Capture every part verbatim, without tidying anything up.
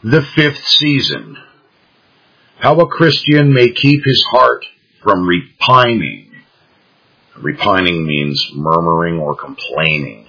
The fifth season. How a Christian may keep his heart from repining. Repining means murmuring or complaining.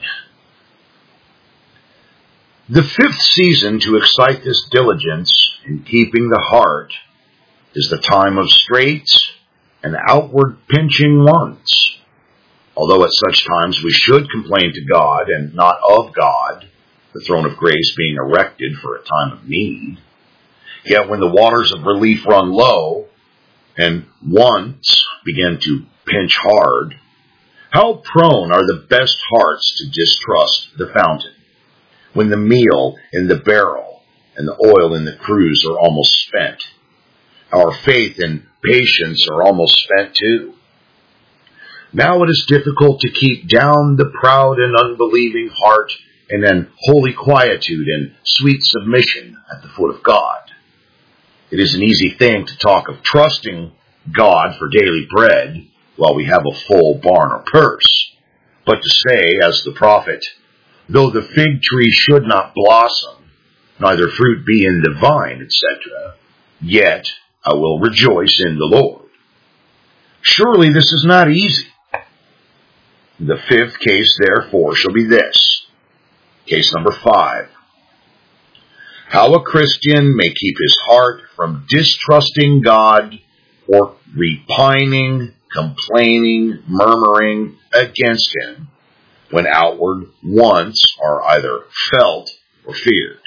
The fifth season to excite this diligence in keeping the heart is the time of straits and outward pinching wants. Although at such times we should complain to God and not of God, the throne of grace being erected for a time of need, yet when the waters of relief run low and wants begin to pinch hard, how prone are the best hearts to distrust the fountain, when the meal in the barrel and the oil in the cruse are almost spent. Our faith and patience are almost spent too. Now it is difficult to keep down the proud and unbelieving heart and then holy quietude and sweet submission at the foot of God. It is an easy thing to talk of trusting God for daily bread while we have a full barn or purse, but to say, as the prophet, though the fig tree should not blossom, neither fruit be in the vine, et cetera, yet I will rejoice in the Lord. Surely this is not easy. The fifth case, therefore, shall be this. Case number five. How a Christian may keep his heart from distrusting God or repining, complaining, murmuring against him when outward wants are either felt or feared.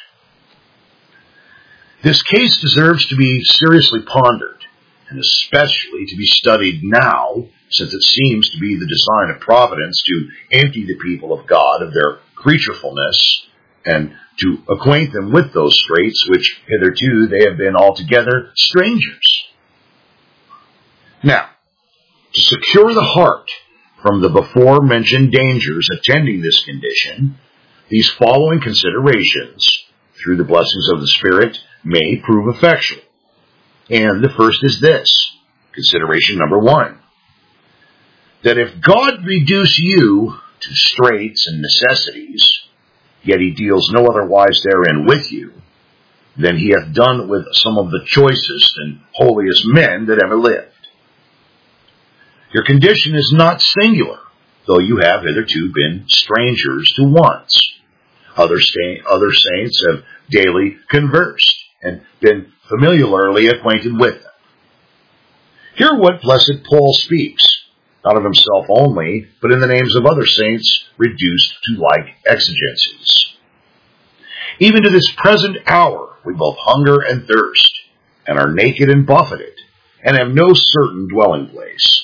This case deserves to be seriously pondered, and especially to be studied now, since it seems to be the design of providence to empty the people of God of their creaturefulness and to acquaint them with those straits which hitherto they have been altogether strangers. Now, to secure the heart from the before-mentioned dangers attending this condition, these following considerations, through the blessings of the Spirit, may prove effectual. And the first is this, consideration number one, that if God reduce you to straits and necessities, yet he deals no otherwise therein with you, than he hath done with some of the choicest and holiest men that ever lived. Your condition is not singular, though you have hitherto been strangers to wants. Other, sta- other saints have daily conversed and been familiarly acquainted with them. Hear what blessed Paul speaks, not of himself only, but in the names of other saints reduced to like exigencies. Even to this present hour we both hunger and thirst, and are naked and buffeted, and have no certain dwelling place.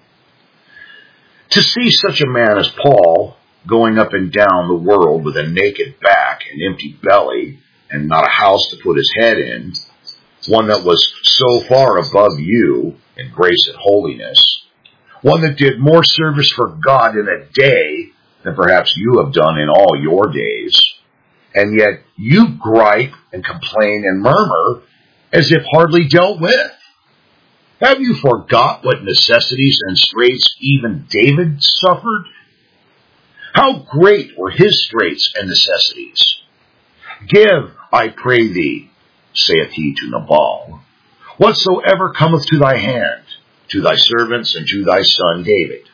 To see such a man as Paul going up and down the world with a naked back and empty belly, and not a house to put his head in, one that was so far above you in grace and holiness, one that did more service for God in a day than perhaps you have done in all your days, and yet you gripe and complain and murmur as if hardly dealt with. Have you forgot what necessities and straits even David suffered? How great were his straits and necessities! Give, I pray thee, saith he to Nabal, whatsoever cometh to thy hand, to thy servants and to thy son David.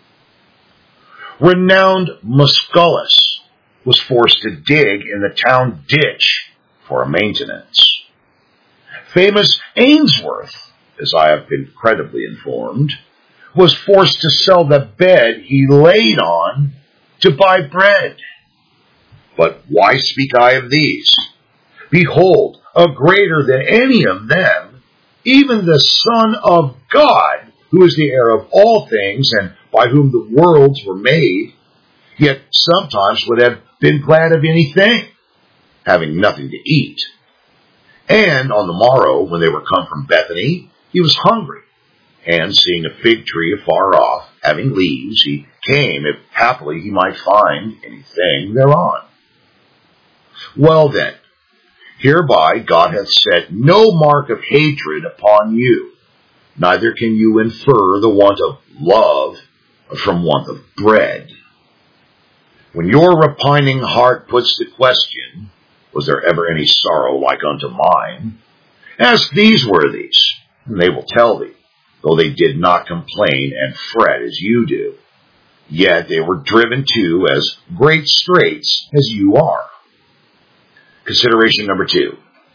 Renowned Musculus was forced to dig in the town ditch for a maintenance. Famous Ainsworth, as I have been credibly informed, was forced to sell the bed he laid on to buy bread. But why speak I of these? Behold, a greater than any of them, even the Son of God, who is the heir of all things, and by whom the worlds were made, yet sometimes would have been glad of anything, having nothing to eat. And on the morrow, when they were come from Bethany, he was hungry, and seeing a fig tree afar off, having leaves, he came, if haply he might find anything thereon. Well then, hereby God hath set no mark of hatred upon you, neither can you infer the want of love from want of bread. When your repining heart puts the question, Was there ever any sorrow like unto mine? Ask these worthies, and they will tell thee, though they did not complain and fret as you do. Yet they were driven to as great straits as you are. Consideration number two.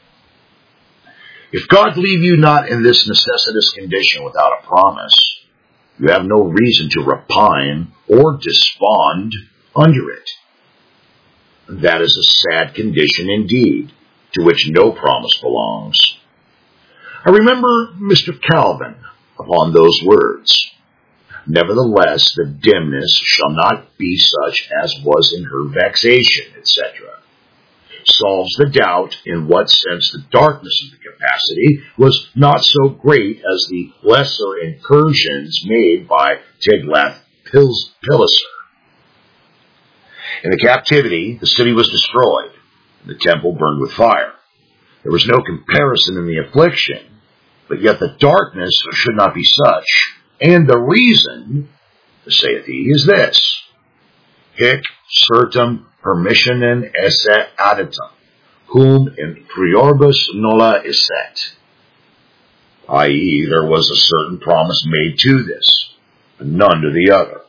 If God leave you not in this necessitous condition without a promise, you have no reason to repine or despond under it. That is a sad condition indeed, to which no promise belongs. I remember Mister Calvin upon those words. Nevertheless, the dimness shall not be such as was in her vexation, et cetera. Solves the doubt in what sense the darkness of the capacity was not so great as the lesser incursions made by Tiglath-Pileser. In the captivity, the city was destroyed, and the temple burned with fire. There was no comparison in the affliction, but yet the darkness should not be such. And the reason, saith he, is this: hic certum permissionem esse additum, cum in prioribus nulla esset. that is, there was a certain promise made to this, but none to the other.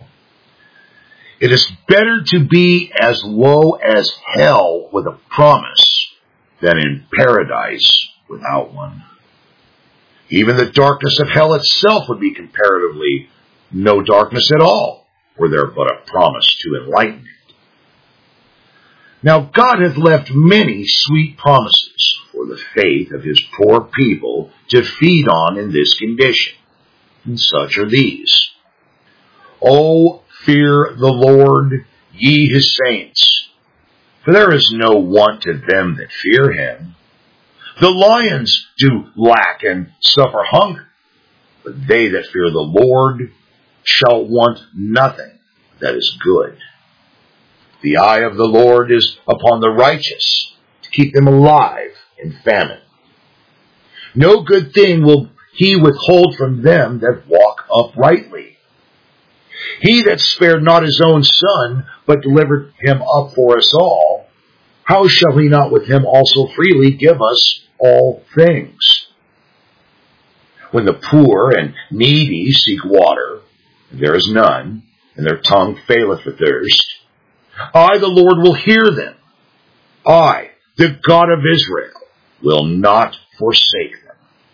It is better to be as low as hell with a promise than in paradise without one. Even the darkness of hell itself would be comparatively no darkness at all, were there but a promise to enlighten it. Now God hath left many sweet promises for the faith of his poor people to feed on in this condition, and such are these. O fear the Lord, ye his saints, for there is no want to them that fear him. The lions do lack and suffer hunger, but they that fear the Lord shall want nothing that is good. The eye of the Lord is upon the righteous, to keep them alive in famine. No good thing will he withhold from them that walk uprightly. He that spared not his own son, but delivered him up for us all, how shall he not with him also freely give us all things? When the poor and needy seek water, and there is none, and their tongue faileth for thirst, I, the Lord, will hear them. I, the God of Israel, will not forsake them.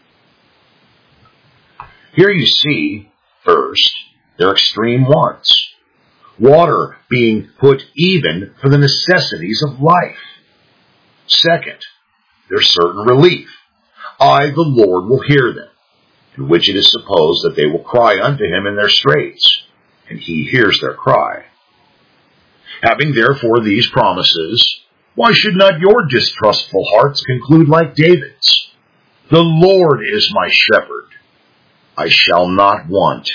Here you see, first, their extreme wants. Water being put even for the necessities of life. Second, their certain relief. I, the Lord, will hear them, in which it is supposed that they will cry unto him in their straits, and he hears their cry. Having therefore these promises, why should not your distrustful hearts conclude like David's? The Lord is my shepherd, I shall not want.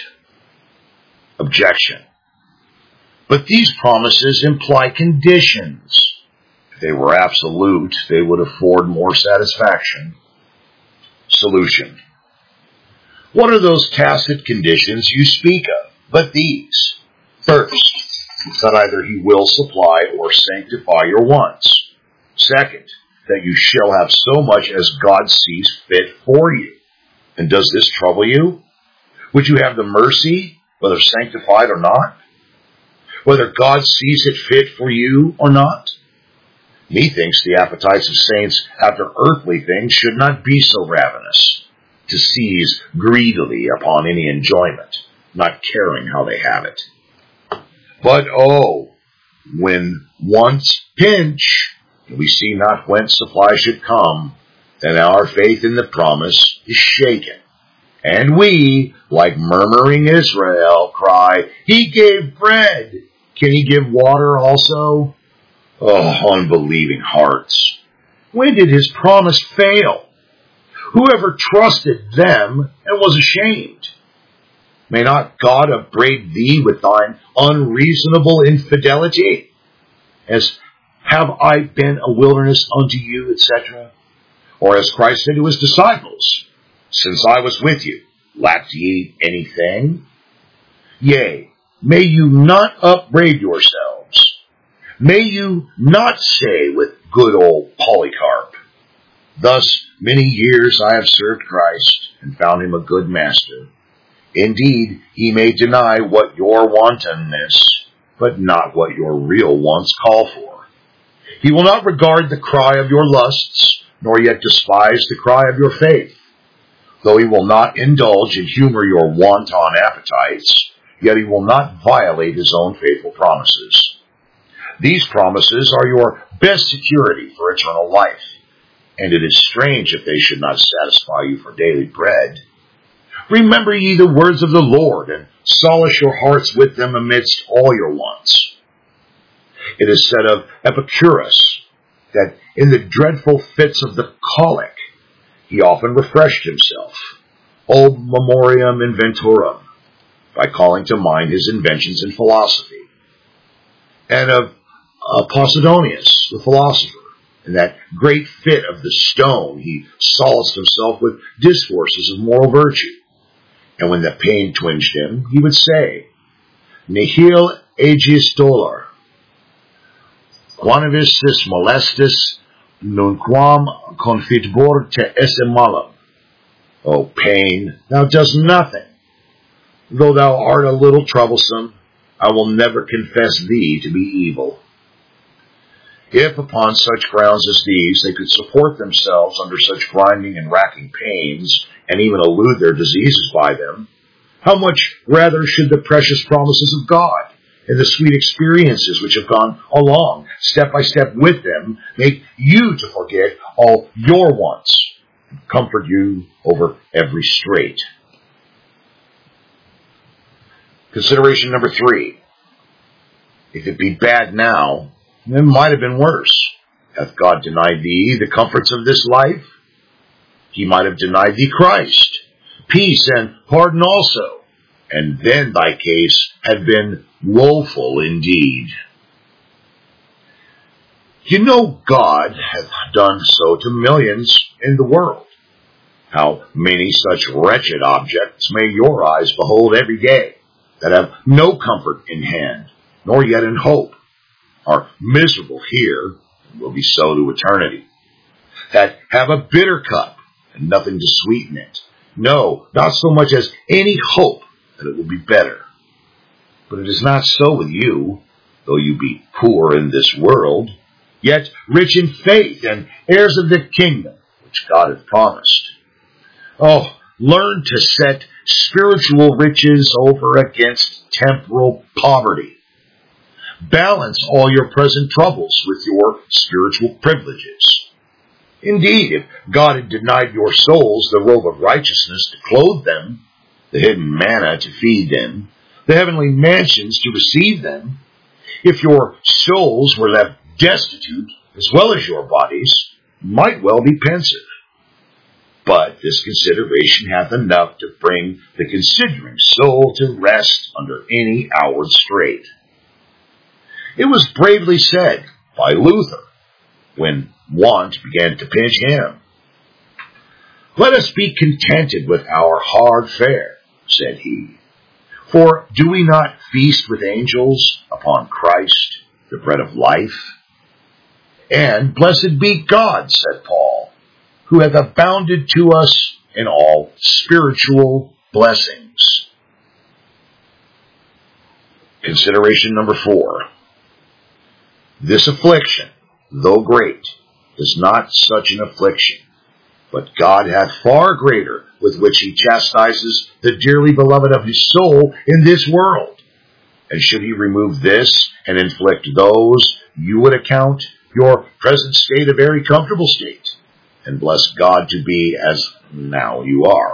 Objection. But these promises imply conditions. If they were absolute, they would afford more satisfaction. Solution. What are those tacit conditions you speak of, but these? First, that either he will supply or sanctify your wants. Second, that you shall have so much as God sees fit for you. And does this trouble you? Would you have the mercy, whether sanctified or not? Whether God sees it fit for you or not? Methinks the appetites of saints after earthly things should not be so ravenous, to seize greedily upon any enjoyment, not caring how they have it. But oh, when once pinch, and we see not whence supply should come, then our faith in the promise is shaken. And we, like murmuring Israel, cry, He gave bread. Can He give water also? Oh, unbelieving hearts. When did His promise fail? Whoever trusted them and was ashamed? May not God upbraid thee with thine unreasonable infidelity? As, have I been a wilderness unto you, et cetera? Or as Christ said to his disciples, since I was with you, lacked ye anything? Yea, may you not upbraid yourselves. May you not say with good old Polycarp. Thus many years I have served Christ and found him a good master. Indeed, he may deny what your wantonness, but not what your real wants call for. He will not regard the cry of your lusts, nor yet despise the cry of your faith. Though he will not indulge and humor your wanton appetites, yet he will not violate his own faithful promises. These promises are your best security for eternal life, and it is strange if they should not satisfy you for daily bread. Remember ye the words of the Lord, and solace your hearts with them amidst all your wants. It is said of Epicurus that in the dreadful fits of the colic he often refreshed himself, ob memoriam inventorum, by calling to mind his inventions in philosophy. And of uh, Posidonius, the philosopher, in that great fit of the stone, he solaced himself with discourses of moral virtue. And when the pain twinged him, he would say, Nihil aegis dolor, quanavis sis molestis, nunquam confitbor te esse malum. O pain, thou dost nothing. Though thou art a little troublesome, I will never confess thee to be evil. If upon such grounds as these they could support themselves under such grinding and racking pains, and even elude their diseases by them, how much rather should the precious promises of God and the sweet experiences which have gone along step by step with them make you to forget all your wants and comfort you over every strait. Consideration number three. If it be bad now, it might have been worse. Hath God denied thee the comforts of this life? He might have denied thee Christ, peace and pardon also, and then thy case had been woeful indeed. You know God hath done so to millions in the world. How many such wretched objects may your eyes behold every day, that have no comfort in hand, nor yet in hope, are miserable here, and will be so to eternity, that have a bitter cup, and nothing to sweeten it. No, not so much as any hope that it will be better. But it is not so with you, though you be poor in this world, yet rich in faith and heirs of the kingdom, which God hath promised. Oh, learn to set spiritual riches over against temporal poverty. Balance all your present troubles with your spiritual privileges. Indeed, if God had denied your souls the robe of righteousness to clothe them, the hidden manna to feed them, the heavenly mansions to receive them, if your souls were left destitute as well as your bodies, you might well be pensive. But this consideration hath enough to bring the considering soul to rest under any outward strait. It was bravely said by Luther when want began to pinch him. Let us be contented with our hard fare, said he. For do we not feast with angels upon Christ, the bread of life? And blessed be God, said Paul, who hath abounded to us in all spiritual blessings. Consideration number four. This affliction, though great, is not such an affliction, but God hath far greater with which he chastises the dearly beloved of his soul in this world. And should he remove this and inflict those, you would account your present state a very comfortable state, and bless God to be as now you are.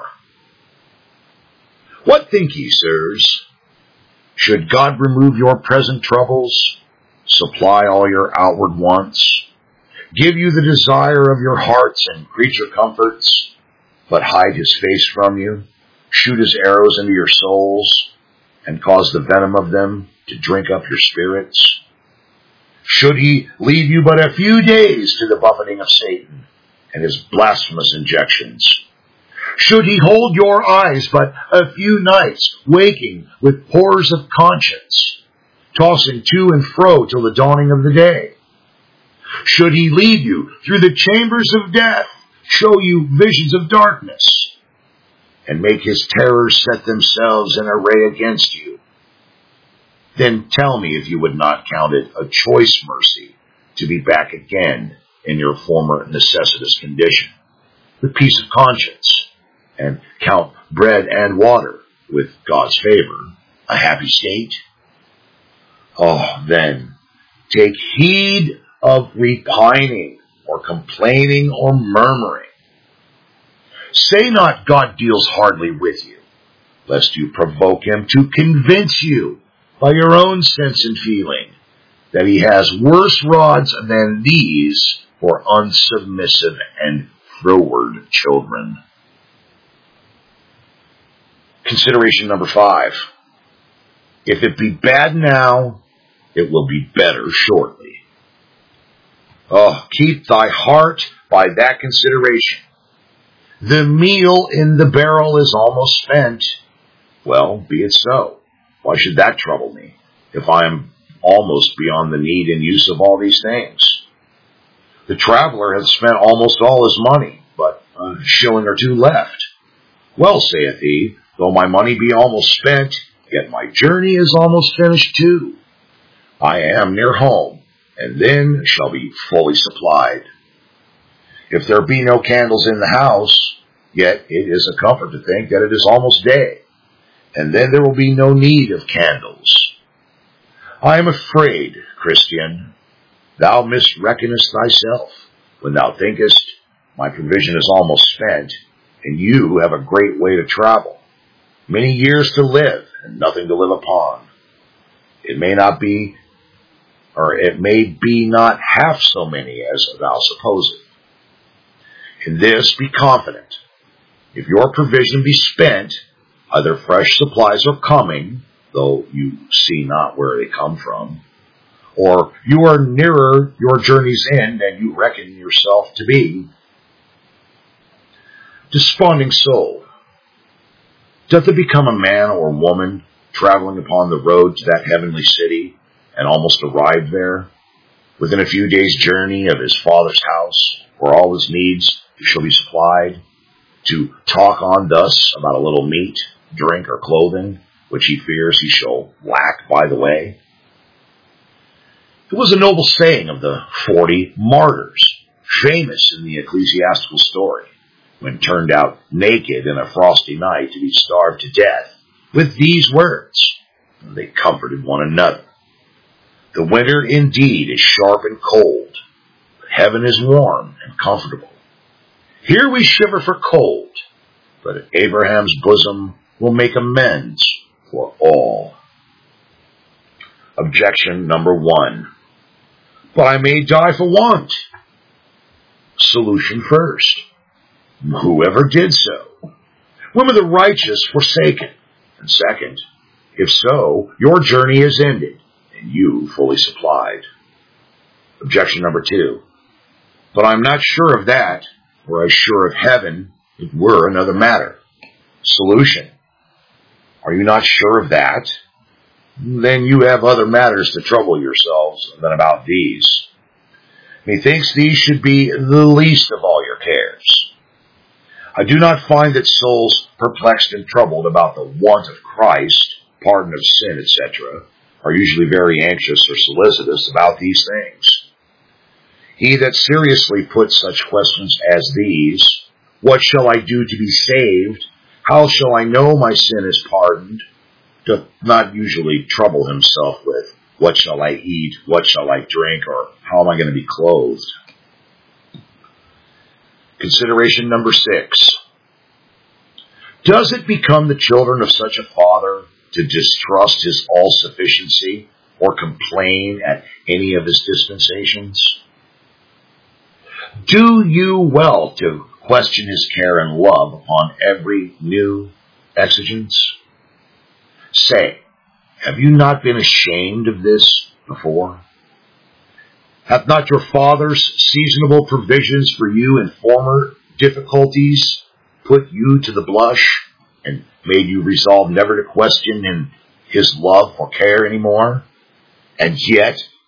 What think ye, sirs? Should God remove your present troubles, supply all your outward wants, give you the desire of your hearts and creature comforts, but hide his face from you, shoot his arrows into your souls, and cause the venom of them to drink up your spirits? Should he leave you but a few days to the buffeting of Satan and his blasphemous injections? Should he hold your eyes but a few nights, waking with horrors of conscience, tossing to and fro till the dawning of the day? Should he lead you through the chambers of death, show you visions of darkness, and make his terrors set themselves in array against you, then tell me if you would not count it a choice mercy to be back again in your former necessitous condition, with peace of conscience, and count bread and water, with God's favor, a happy state. Oh, then, take heed of repining, or complaining, or murmuring. Say not, God deals hardly with you, lest you provoke him to convince you by your own sense and feeling that he has worse rods than these for unsubmissive and froward children. Consideration number five. If it be bad now, it will be better shortly. Oh, keep thy heart by that consideration. The meal in the barrel is almost spent. Well, be it so. Why should that trouble me, if I am almost beyond the need and use of all these things? The traveler hath spent almost all his money, but a shilling or two left. Well, saith he, though my money be almost spent, yet my journey is almost finished too. I am near home, and then shall be fully supplied. If there be no candles in the house, yet it is a comfort to think that it is almost day, and then there will be no need of candles. I am afraid, Christian, thou misreckonest thyself when thou thinkest my provision is almost spent, and you have a great way to travel, many years to live, and nothing to live upon. It may not be, or it may be not half so many as thou supposest. In this be confident. If your provision be spent, either fresh supplies are coming, though you see not where they come from, or you are nearer your journey's end than you reckon yourself to be. Desponding soul, doth it become a man or woman traveling upon the road to that heavenly city, and almost arrived there, within a few days' journey of his Father's house, where all his needs shall be supplied, to talk on thus about a little meat, drink, or clothing, which he fears he shall lack by the way? It was a noble saying of the forty martyrs, famous in the ecclesiastical story, when turned out naked in a frosty night to be starved to death, with these words, and they comforted one another. The winter indeed is sharp and cold, but heaven is warm and comfortable. Here we shiver for cold, but Abraham's bosom will make amends for all. Objection number one. But I may die for want. Solution first. Whoever did so? When were the righteous forsaken? And second, if so, your journey is ended, and you fully supplied. Objection number two. But I'm not sure of that. Were I sure of heaven, it were another matter. Solution. Are you not sure of that? Then you have other matters to trouble yourselves than about these. Methinks these should be the least of all your cares. I do not find that souls perplexed and troubled about the want of Christ, pardon of sin, et cetera, are usually very anxious or solicitous about these things. He that seriously puts such questions as these, what shall I do to be saved? How shall I know my sin is pardoned? Doth not usually trouble himself with, what shall I eat? What shall I drink? Or how am I going to be clothed? Consideration number six. Does it become the children of such a father to distrust his all-sufficiency or complain at any of his dispensations? Do you well to question his care and love upon every new exigence? Say, have you not been ashamed of this before? Hath not your father's seasonable provisions for you in former difficulties put you to the blush and made you resolve never to question in his love or care any more? And yet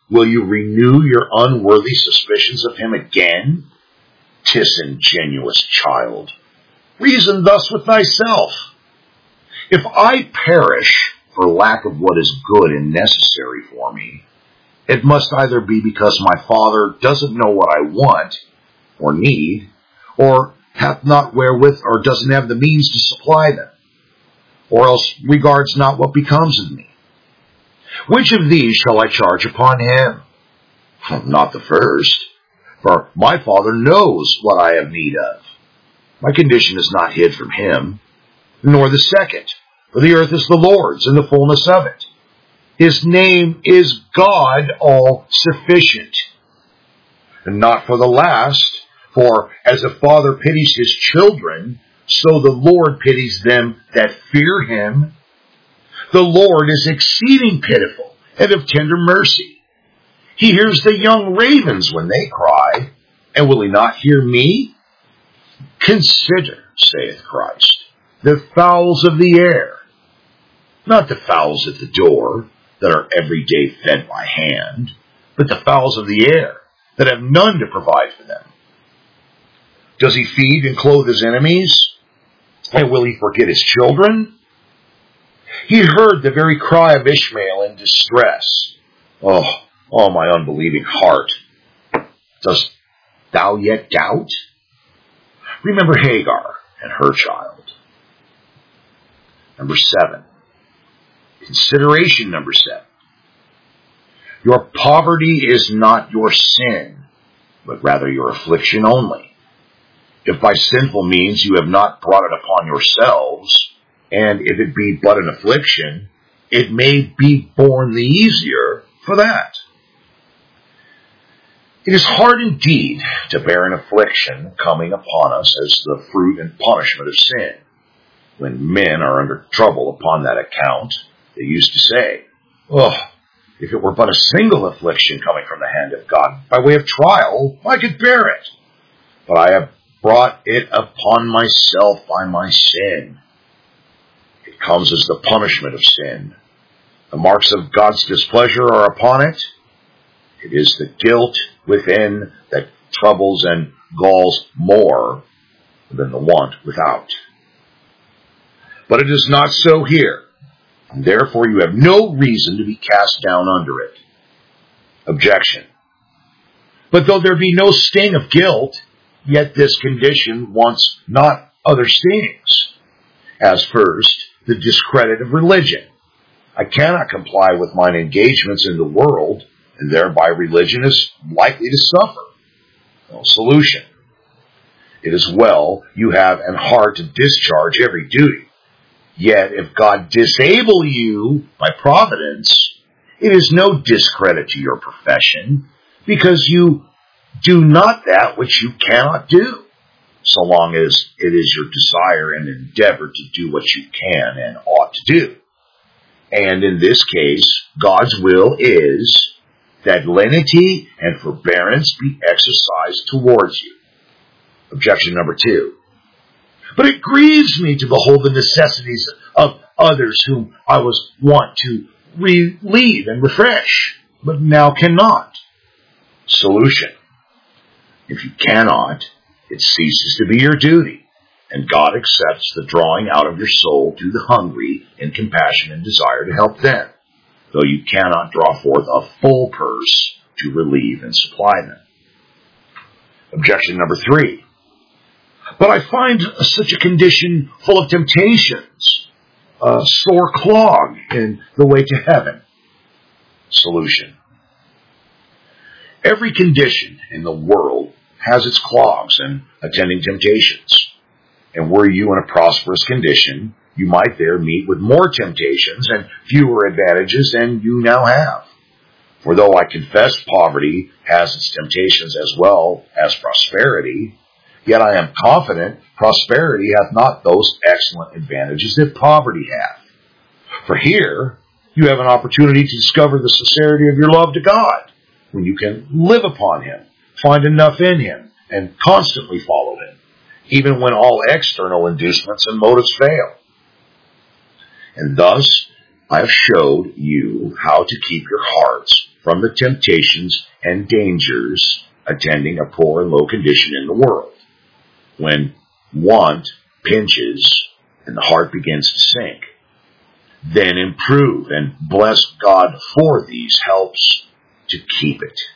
will you renew your unworthy suspicions of him again? Disingenuous child, reason thus with thyself. If I perish for lack of what is good and necessary for me, it must either be because my Father doesn't know what I want or need, or hath not wherewith, or doesn't have the means to supply them, or else regards not what becomes of me. Which of these shall I charge upon him? Not the first, for my Father knows what I have need of. My condition is not hid from him, nor the second, for the earth is the Lord's, and the fullness of it. His name is God all-sufficient. And not for the last, for as a father pities his children, so the Lord pities them that fear him. The Lord is exceeding pitiful and of tender mercy. He hears the young ravens when they cry, and will he not hear me? Consider, saith Christ, the fowls of the air, not the fowls at the door, that are every day fed by hand, but the fowls of the air, that have none to provide for them. Does he feed and clothe his enemies? And will he forget his children? He heard the very cry of Ishmael in distress. Oh, oh, my unbelieving heart, dost thou yet doubt? Remember Hagar and her child. Number seven. Consideration number seven. Your poverty is not your sin, but rather your affliction only. If by sinful means you have not brought it upon yourselves, and if it be but an affliction, it may be borne the easier for that. It is hard indeed to bear an affliction coming upon us as the fruit and punishment of sin. When men are under trouble upon that account, they used to say, oh, if it were but a single affliction coming from the hand of God by way of trial, I could bear it. But I have brought it upon myself by my sin. It comes as the punishment of sin. The marks of God's displeasure are upon it. It is the guilt within that troubles and galls more than the want without. But it is not so here. And therefore you have no reason to be cast down under it. Objection. But though there be no sting of guilt, yet this condition wants not other stings. As first, the discredit of religion. I cannot comply with mine engagements in the world, and thereby religion is likely to suffer. No solution. It is well you have an heart to discharge every duty. Yet if God disable you by providence, it is no discredit to your profession, because you do not that which you cannot do, so long as it is your desire and endeavor to do what you can and ought to do. And in this case, God's will is that lenity and forbearance be exercised towards you. Objection number two. But it grieves me to behold the necessities of others whom I was wont to relieve and refresh, but now cannot. Solution. If you cannot, it ceases to be your duty, and God accepts the drawing out of your soul to the hungry in compassion and desire to help them, though you cannot draw forth a full purse to relieve and supply them. Objection number three. But I find such a condition full of temptations, a sore clog in the way to heaven. Solution. Every condition in the world has its clogs and attending temptations. And were you in a prosperous condition, you might there meet with more temptations and fewer advantages than you now have. For though I confess poverty has its temptations as well as prosperity, yet I am confident prosperity hath not those excellent advantages that poverty hath. For here you have an opportunity to discover the sincerity of your love to God, when you can live upon Him, find enough in Him, and constantly follow Him, even when all external inducements and motives fail. And thus I have showed you how to keep your hearts from the temptations and dangers attending a poor and low condition in the world. When want pinches and the heart begins to sink, then improve and bless God for these helps to keep it.